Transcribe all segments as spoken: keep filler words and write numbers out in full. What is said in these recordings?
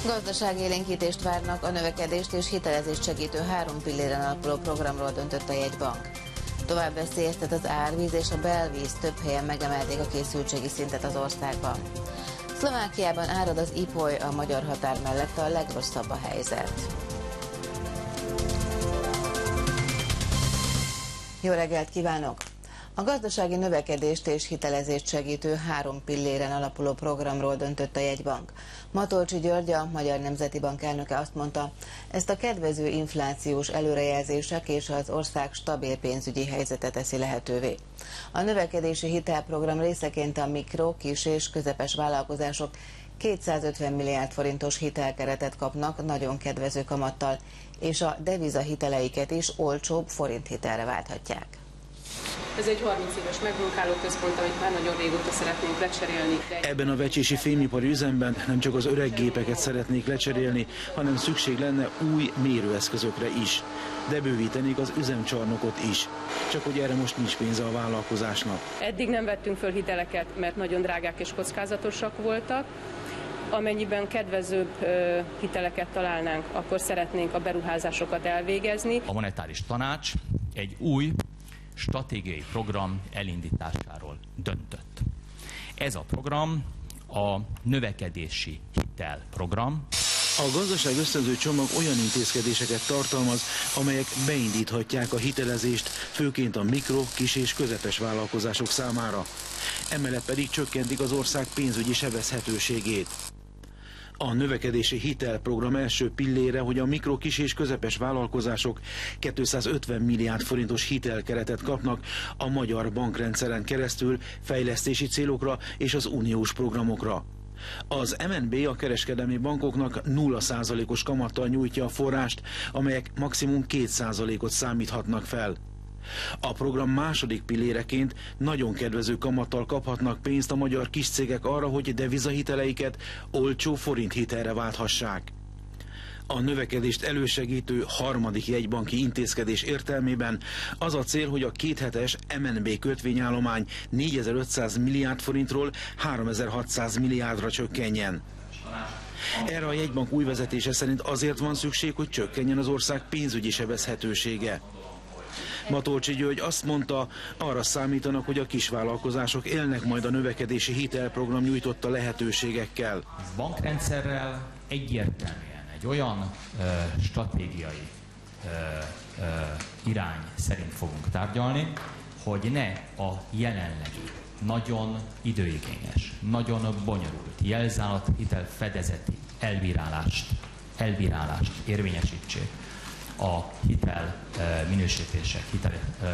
Gazdaságélénkítést várnak, a növekedést és hitelezést segítő három pilléren alapuló programról döntött a jegybank. Tovább veszélyeztet az árvíz és a belvíz, több helyen megemelték a készültségi szintet az országban. Szlovákiában árad az ipoly, a magyar határ mellett a legrosszabb a helyzet. Jó reggelt kívánok! A gazdasági növekedést és hitelezést segítő három pilléren alapuló programról döntött a jegybank. Matolcsy György, a Magyar Nemzeti Bank elnöke azt mondta, ezt a kedvező inflációs előrejelzések és az ország stabil pénzügyi helyzete teszi lehetővé. A növekedési hitelprogram részeként a mikro, kis és közepes vállalkozások kétszázötven milliárd forintos hitelkeretet kapnak nagyon kedvező kamattal, és a devizahiteleiket is olcsóbb forinthitelre válthatják. Ez egy harminc éves megmunkáló központ, amit már nagyon régóta szeretnénk lecserélni. De... Ebben a vecsési fémipari üzemben nem csak az öreg gépeket szeretnék lecserélni, hanem szükség lenne új mérőeszközökre is. De bővítenék az üzemcsarnokot is. Csak hogy erre most nincs pénze a vállalkozásnak. Eddig nem vettünk föl hiteleket, mert nagyon drágák és kockázatosak voltak. Amennyiben kedvezőbb ö, hiteleket találnánk, akkor szeretnénk a beruházásokat elvégezni. A monetáris tanács egy új stratégiai program elindításáról döntött. Ez a program a növekedési hitelprogram. A gazdaság ösztönző csomag olyan intézkedéseket tartalmaz, amelyek beindíthatják a hitelezést, főként a mikro, kis és közepes vállalkozások számára. Emellett pedig csökkentik az ország pénzügyi sebezhetőségét. A növekedési hitelprogram első pillére, hogy a mikro, kis és közepes vállalkozások kétszázötven milliárd forintos hitelkeretet kapnak a magyar bankrendszeren keresztül fejlesztési célokra és az uniós programokra. Az em en bé a kereskedelmi bankoknak nulla százalékos kamattal nyújtja a forrást, amelyek maximum két százalékot számíthatnak fel. A program második pilléreként nagyon kedvező kamattal kaphatnak pénzt a magyar kiscégek arra, hogy devizahiteleiket olcsó forinthitelre válthassák. A növekedést elősegítő harmadik jegybanki intézkedés értelmében az a cél, hogy a kéthetes em en bé kötvényállomány négyezer-ötszáz milliárd forintról háromezer-hatszáz milliárdra csökkenjen. Erre a jegybank új vezetése szerint azért van szükség, hogy csökkenjen az ország pénzügyi sebezhetősége. Matolcsy György azt mondta, arra számítanak, hogy a kisvállalkozások élnek majd a növekedési hitelprogram nyújtotta lehetőségekkel. A bankrendszerrel egyértelműen egy olyan ö, stratégiai ö, ö, irány szerint fogunk tárgyalni, hogy ne a jelenlegi, nagyon időigényes, nagyon bonyolult jelzáloghitel fedezeti elbírálást, elbírálást érvényesítsék a hitel minősítések, hitel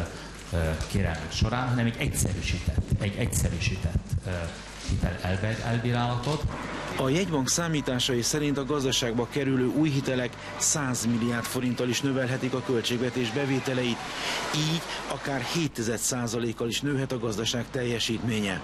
kérelmek során, hanem egy egyszerűsített, egy egyszerűsített hitel elbírálatot. A jegybank számításai szerint a gazdaságba kerülő új hitelek száz milliárd forinttal is növelhetik a költségvetés bevételeit, így akár hét százalékkal is nőhet a gazdaság teljesítménye.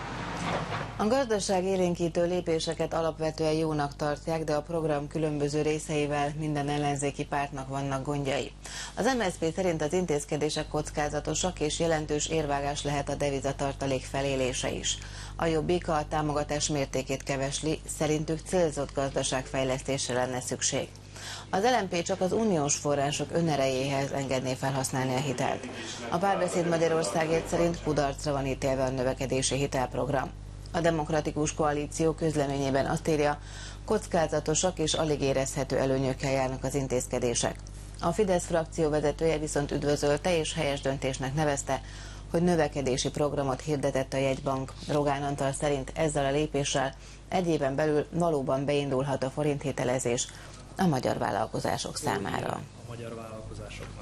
A gazdaság élénkítő lépéseket alapvetően jónak tartják, de a program különböző részeivel minden ellenzéki pártnak vannak gondjai. Az em es zé pé szerint az intézkedések kockázatosak és jelentős érvágás lehet a devizatartalék felélése is. A Jobbik a támogatás mértékét kevesli, szerintük célzott gazdaságfejlesztésre lenne szükség. Az el em pé csak az uniós források önerejéhez engedné felhasználni a hitelt. A Párbeszéd Magyarországért szerint kudarcra van ítélve a növekedési hitelprogram. A Demokratikus Koalíció közleményében azt írja, kockázatosak és alig érezhető előnyökkel járnak az intézkedések. A Fidesz frakció vezetője viszont üdvözölte és helyes döntésnek nevezte, hogy növekedési programot hirdetett a jegybank. Rogán Antal szerint ezzel a lépéssel egy éven belül valóban beindulhat a forinthitelezés a magyar vállalkozások számára. A magyar vállalkozásoknak.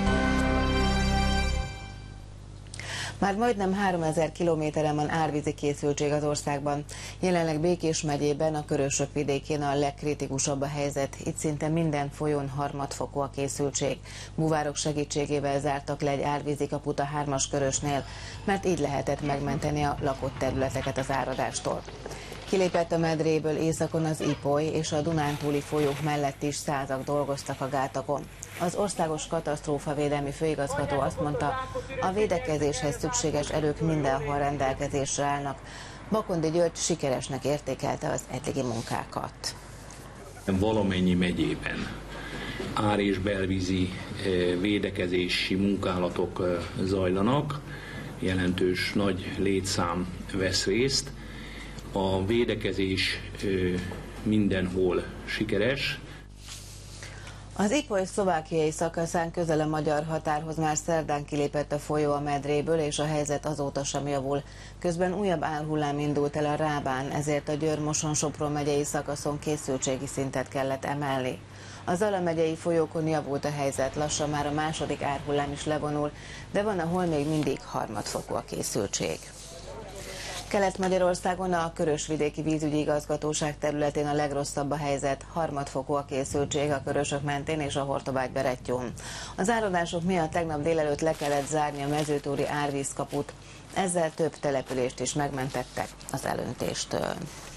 Már majdnem háromezer kilométeren van árvízi készültség az országban. Jelenleg Békés megyében, a Körösök vidékén a legkritikusabb a helyzet. Itt szinte minden folyón harmadfokú a készültség. Búvárok segítségével zártak le egy árvízi kaput a hármas Körösnél, mert így lehetett megmenteni a lakott területeket az áradástól. Kilépett a medréből északon az Ipoly és a Dunántúli folyók mellett is százak dolgoztak a gátakon. Az Országos Katasztrófavédelmi Főigazgató azt mondta, a védekezéshez szükséges erők mindenhol rendelkezésre állnak. Bakondi György sikeresnek értékelte az eddigi munkákat. Valamennyi megyében ár- és belvízi védekezési munkálatok zajlanak, jelentős nagy létszám vesz részt. A védekezés mindenhol sikeres. Az ipoly-szlovákiai szakaszán közel a magyar határhoz már szerdán kilépett a folyó a medréből, és a helyzet azóta sem javul. Közben újabb árhullám indult el a Rábán, ezért a Győr-Moson-Sopron megyei szakaszon készültségi szintet kellett emelni. A Zala megyei folyókon javult a helyzet, lassan már a második árhullám is levonul, de van, ahol még mindig harmadfokú a készültség. Kelet-Magyarországon a Körösvidéki Vízügyi Igazgatóság területén a legrosszabb a helyzet, harmadfokú a készültség a Körösök mentén és a Hortobágy-Berettyón. Az áradások miatt tegnap délelőtt le kellett zárni a mezőtúri árvízkaput, ezzel több települést is megmentettek az elöntéstől.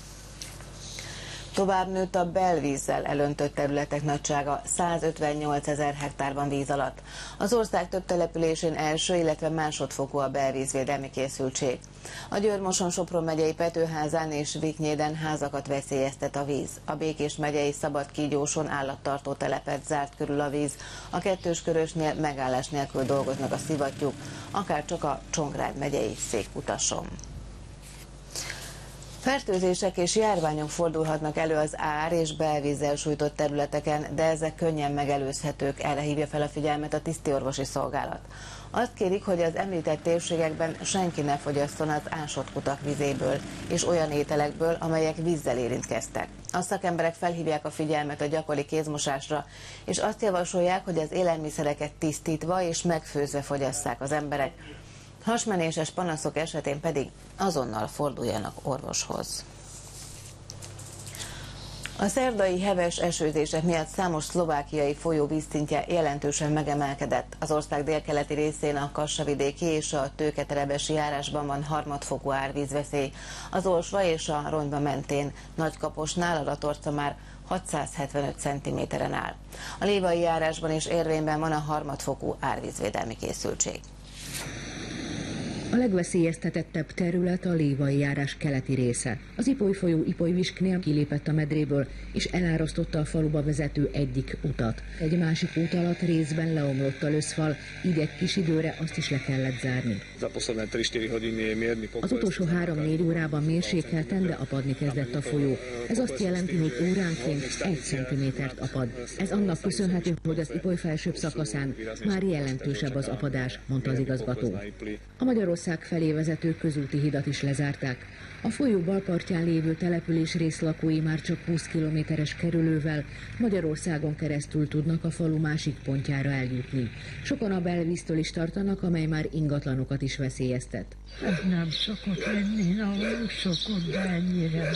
Tovább nőtt a belvízzel elöntött területek nagysága, százötvennyolc ezer hektár van víz alatt. Az ország több településén első, illetve másodfokú a belvízvédelmi készültség. A Győr-Moson-Sopron megyei Petőházán és Viknyéden házakat veszélyeztet a víz. A Békés megyei Szabadkígyóson állattartó telepet zárt körül a víz. A Kettőskörösnél megállás nélkül dolgoznak a szivattyúk, akár csak a Csongrád megyei Székutason. Fertőzések és járványok fordulhatnak elő az ár- és belvízzel sújtott területeken, de ezek könnyen megelőzhetők, erre hívja fel a figyelmet a tisztiorvosi szolgálat. Azt kérik, hogy az említett térségekben senki ne fogyasszon az ásott kutak vizéből és olyan ételekből, amelyek vízzel érintkeztek. A szakemberek felhívják a figyelmet a gyakori kézmosásra, és azt javasolják, hogy az élelmiszereket tisztítva és megfőzve fogyasszák az emberek. Hasmenéses panaszok esetén pedig azonnal forduljanak orvoshoz. A szerdai heves esőzések miatt számos szlovákiai folyó vízszintje jelentősen megemelkedett. Az ország délkeleti részén a Kassa-vidéki és a Tőketerebesi járásban van harmadfokú árvízveszély. Az Olsva és a Ronyba mentén Nagykaposnál a Ratorca már hatszázhetvenöt centiméteren áll. A Lévai járásban és Érvényben van a harmadfokú árvízvédelmi készültség. A legveszélyeztetettebb terület a Lévai járás keleti része. Az Ipoly folyó Ipolyvisknél kilépett a medréből, és elárasztotta a faluba vezető egyik utat. Egy másik út alatt részben leomlott a löszfal, így egy kis időre azt is le kellett zárni. Az utolsó három-négy órában mérsékelten, de apadni kezdett a folyó. Ez azt jelenti, hogy óránként egy centimétert apad. Ez annak köszönhető, hogy az Ipoly felsőbb szakaszán már jelentősebb az apadás, mondta az igazgató. A Magyarország felé vezető közúti hidat is lezárták. A folyó balpartján lévő település részlakói már csak húsz kilométeres kerülővel Magyarországon keresztül tudnak a falu másik pontjára eljutni. Sokan a belvíztől is tartanak, amely már ingatlanokat is veszélyeztet. Ez nem szokott lenni, nálunk szokott, de ennyire.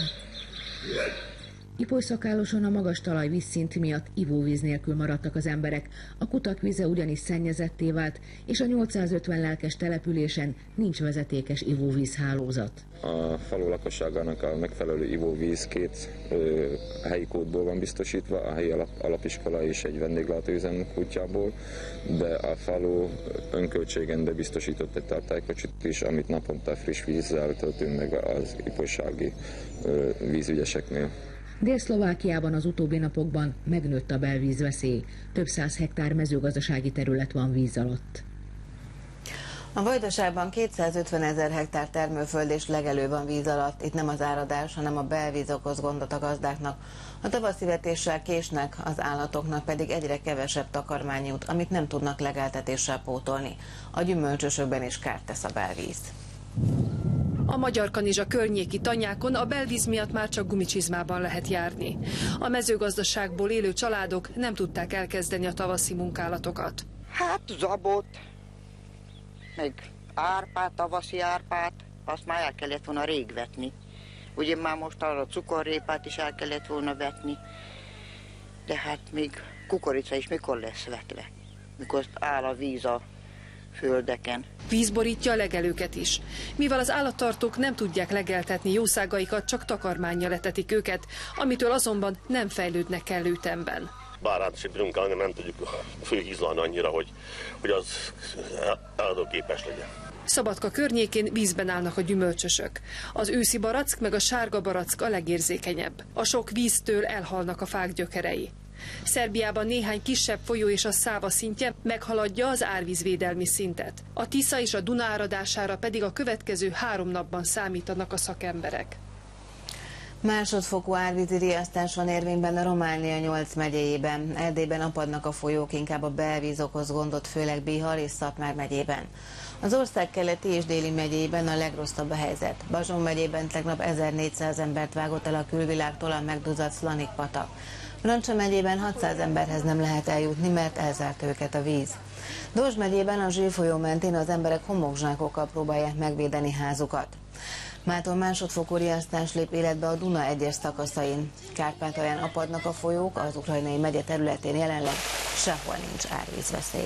Ipoly-Szakáloson a magas talajvízszint miatt ivóvíz nélkül maradtak az emberek, a kutak vize ugyanis szennyezetté vált, és a nyolcszázötven lelkes településen nincs vezetékes ivóvízhálózat. A falu lakosságának a megfelelő ivóvíz két ö, helyi kódból van biztosítva, a helyi alap, alapiskola és egy vendéglátóüzem kútjából, de a falu önköltségen de biztosított egy tartálykocsit is, amit naponta friss vízzel töltünk meg az ipolysági ö, vízügyeseknél. Dél-Szlovákiában az utóbbi napokban megnőtt a belvízveszély. Több száz hektár mezőgazdasági terület van víz alatt. A Vajdaságban kétszázötven ezer hektár termőföld és legelő van víz alatt. Itt nem az áradás, hanem a belvíz okoz gondot a gazdáknak. A tavaszi vetéssel késnek, az állatoknak pedig egyre kevesebb takarmány jut, amit nem tudnak legeltetéssel pótolni. A gyümölcsösökben is kárt tesz a belvíz. A Magyarkanizsa környéki tanyákon a belvíz miatt már csak gumicsizmában lehet járni. A mezőgazdaságból élő családok nem tudták elkezdeni a tavaszi munkálatokat. Hát zabot, meg árpát, tavaszi árpát, azt már el kellett volna rég vetni. Ugye már most arra cukorrépát is el kellett volna vetni, de hát még kukorica is mikor lesz vetve, mikor áll a víz a földeken. Víz borítja a legelőket is. Mivel az állattartók nem tudják legeltetni jószágaikat, csak takarmánnyal etetik őket, amitől azonban nem fejlődnek kellő ütemben. Bárát sem tudunk állni, nem tudjuk főhízlalni annyira, hogy, hogy az eladóképes legyen. Szabadka környékén vízben állnak a gyümölcsösök. Az őszi barack meg a sárga barack a legérzékenyebb. A sok víztől elhalnak a fák gyökerei. Szerbiában néhány kisebb folyó és a Száva szintje meghaladja az árvízvédelmi szintet. A Tisza és a Duna áradására pedig a következő három napban számítanak a szakemberek. Másodfokú árvízi riasztás van érvényben a Románia nyolc megyéjében. Erdélyben apadnak a folyók, inkább a belvíz okoz gondot, főleg Bihar és Szatmár megyében. Az ország keleti és déli megyéiben a legrosszabb a helyzet. Bazson megyében tegnap ezernégyszáz embert vágott el a külvilágtól a megduzzadt Szlanik-patak. Rancsa megyében hatszáz emberhez nem lehet eljutni, mert elzárt őket a víz. Dózs megyében a Zsír folyó mentén az emberek homokzsákokkal próbálják megvédeni házukat. Mától másodfokú riasztás lép életbe a Duna egyes szakaszain. Kárpátalján apadnak a folyók, az ukrajnai megye területén jelenleg sehol nincs árvízveszély.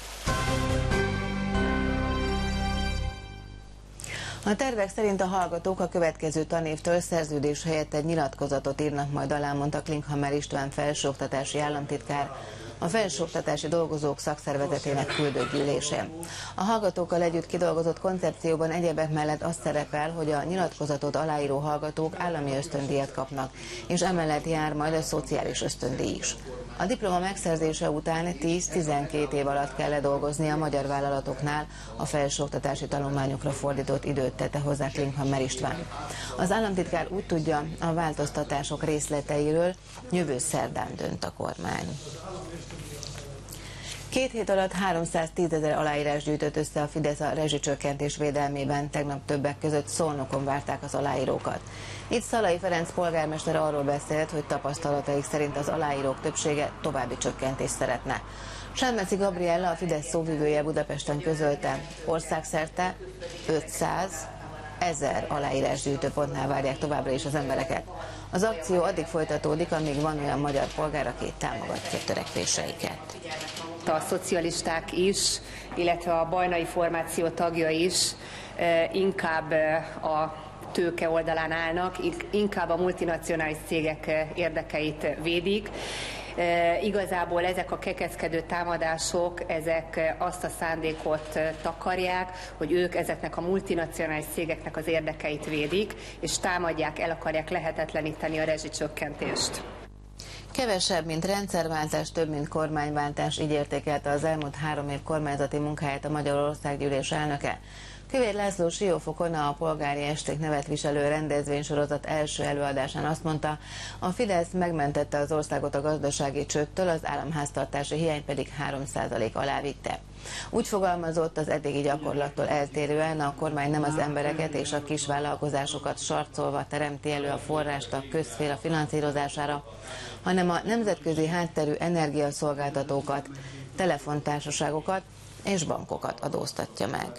A tervek szerint a hallgatók a következő tanévtől szerződés helyett egy nyilatkozatot írnak majd alá, mondta Klinkhammer István felsőoktatási államtitkár a felsőoktatási dolgozók szakszervezetének küldött gyűlésén. A hallgatókkal együtt kidolgozott koncepcióban egyebek mellett az szerepel, hogy a nyilatkozatot aláíró hallgatók állami ösztöndíjat kapnak, és emellett jár majd a szociális ösztöndíj is. A diploma megszerzése után tíz-tizenkét év alatt kell ledolgozni a magyar vállalatoknál, a felsőoktatási tanulmányokra fordított időt tette hozzá Klinkhammer István. Az államtitkár úgy tudja, a változtatások részleteiről jövő szerdán dönt a kormány. Két hét alatt háromszáztízezer aláírás gyűjtött össze a Fidesz a rezsicsökkentés védelmében, tegnap többek között Szolnokon várták az aláírókat. Itt Szalai Ferenc polgármester arról beszélt, hogy tapasztalataik szerint az aláírók többsége további csökkentést szeretne. Selmeci Gabriella, a Fidesz szóvivője Budapesten közölte, országszerte ötszáz ezer aláírás gyűjtőpontnál várják továbbra is az embereket. Az akció addig folytatódik, amíg van olyan magyar polgár, aki támogatja törekvéseiket. A szocialisták is, illetve a bajnai formáció tagja is inkább a tőke oldalán állnak, inkább a multinacionális cégek érdekeit védik. Igazából ezek a kekeckedő támadások, ezek azt a szándékot takarják, hogy ők ezeknek a multinacionális cégeknek az érdekeit védik, és támadják, el akarják lehetetleníteni a rezsicsökkentést. Kevesebb, mint rendszerváltás, több, mint kormányváltás, így értékelte az elmúlt három év kormányzati munkáját a Magyar Országgyűlés elnöke. Kövér László Siófokon a Polgári Esték nevet viselő rendezvénysorozat első előadásán azt mondta, a Fidesz megmentette az országot a gazdasági csődtől, az államháztartási hiány pedig három százalék alá vitte. Úgy fogalmazott, az eddigi gyakorlattól eltérően a kormány nem az embereket és a kisvállalkozásokat sarcolva teremti elő a forrást a közszféra finanszírozására, hanem a nemzetközi hátterű energiaszolgáltatókat, telefontársaságokat és bankokat adóztatja meg.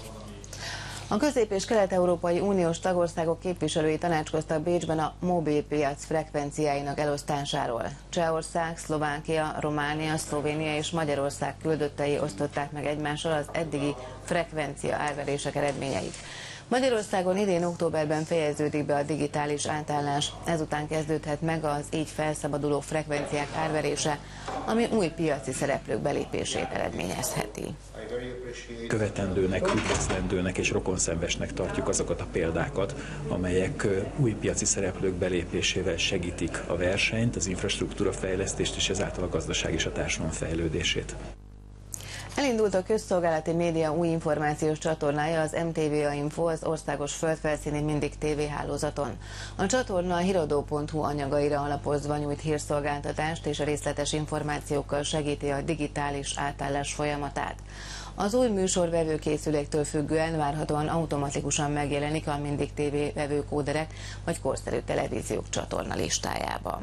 A Közép- és Kelet-Európai Uniós tagországok képviselői tanácskoztak Bécsben a mobilpiac frekvenciáinak elosztásáról. Csehország, Szlovákia, Románia, Szlovénia és Magyarország küldöttei osztották meg egymással az eddigi frekvencia árverések eredményeit. Magyarországon idén októberben fejeződik be a digitális átállás, ezután kezdődhet meg az így felszabaduló frekvenciák árverése, ami új piaci szereplők belépését eredményezheti. Követendőnek, üdvözlendőnek és rokonszenvesnek tartjuk azokat a példákat, amelyek új piaci szereplők belépésével segítik a versenyt, az infrastruktúra fejlesztést és ezáltal a gazdaság és a társadalom fejlődését. Elindult a közszolgálati média új információs csatornája, az em té vé Info, az országos földfelszíni Mindig tévéhálózaton. A csatorna a híradó pont hu anyagaira alapozva nyújt hírszolgáltatást és a részletes információkkal segíti a digitális átállás folyamatát. Az új műsorvevő készüléktől függően várhatóan automatikusan megjelenik a Mindig tévé vevőkóderek vagy korszerű televíziók csatorna listájában.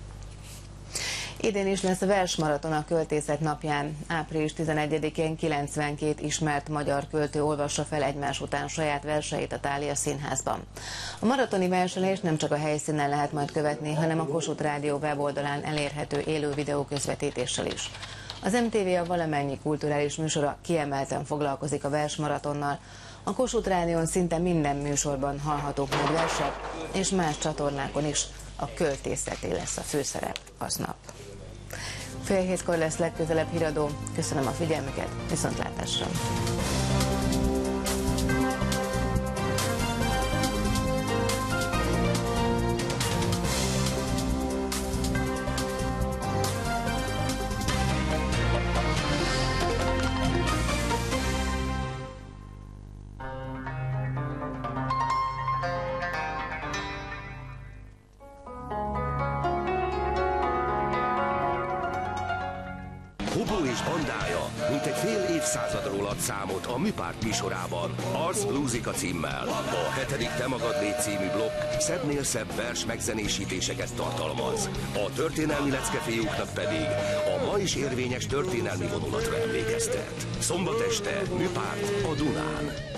Idén is lesz a versmaraton a költészet napján. április tizenegyedikén kilencvenkét ismert magyar költő olvassa fel egymás után saját verseit a Thália Színházban. A maratoni versenést nem csak a helyszínen lehet majd követni, hanem a Kossuth Rádió weboldalán elérhető élő videóközvetítéssel is. Az em té vé a valamennyi kulturális műsora kiemelten foglalkozik a versmaratonnal. A Kossuth Rádión szinte minden műsorban hallhatók majd versek, és más csatornákon is a költészeté lesz a főszerep aznap. Fél hétkor lesz legközelebb híradó. Köszönöm a figyelmüket, viszontlátásra! és bandája mintegy fél évszázadról ad számot a Műpárt műsorában, Ars Bluesika címmel. A hetedik Te magad légy című blokk szebbnél szebb vers megzenésítéseket tartalmaz. A történelmi leckefiúknak pedig a ma is érvényes történelmi vonulatra emlékeztet. Szombat este Műpárt a Dunán.